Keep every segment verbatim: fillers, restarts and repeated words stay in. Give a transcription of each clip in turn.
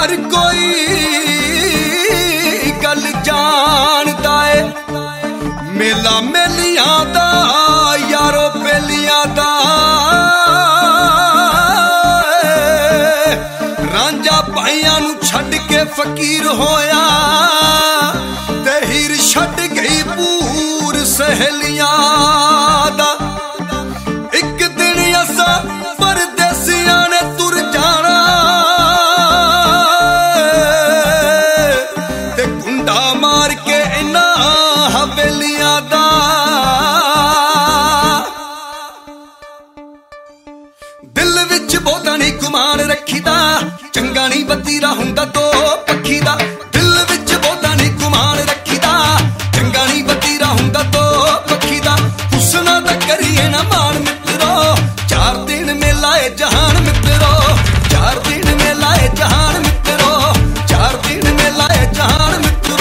हर कोई गल जानदा है मेला मेलियां दा यारो बेलियां दा रांझा भाइयां नू छड्ड के फकीर होया ते हीर छड्ड गई पूर सहेलियां दा एक दिन असा परदेसियां ने तुर जाना ते गुंडा मार के इना हवेलियां दा दिल विच बहुता नहीं गुमान रखीदा चंगा नहीं वतीरा हुंदा दो पक्खी दा दिल विच बहुता नहीं गुमान रखीदा चंगा नहीं वतीरा हुंदा दो पक्खी दा हुस्ना दा करिए ना मान मित्रो चार दिन मेला है जहान मित्रो चार दिन मेला है जहान मित्रो चार दिन मेला है जहान मित्रो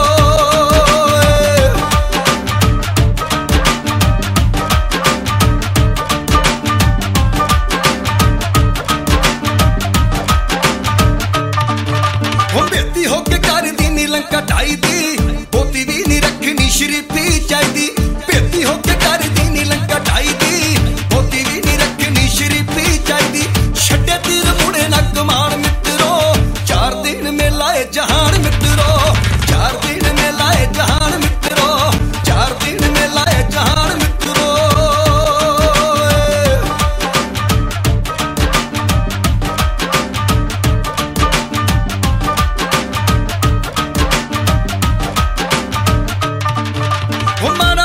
बेटी होके कर दी नी लंका ढाई दी बोती भी नहीं रखनी शरीफी चाहिदी बेटी होके कर दी नी लंका ढाई दी बोती भी नहीं रखनी शरीफी चाहिदी छड्डे तीर मुड़े ना कमान मित्रो चार दिन मेला है जहान मित्रो चार दिन मेला है जहान मित्रो चार दिन मेला है जहान मित्रो Oh, man.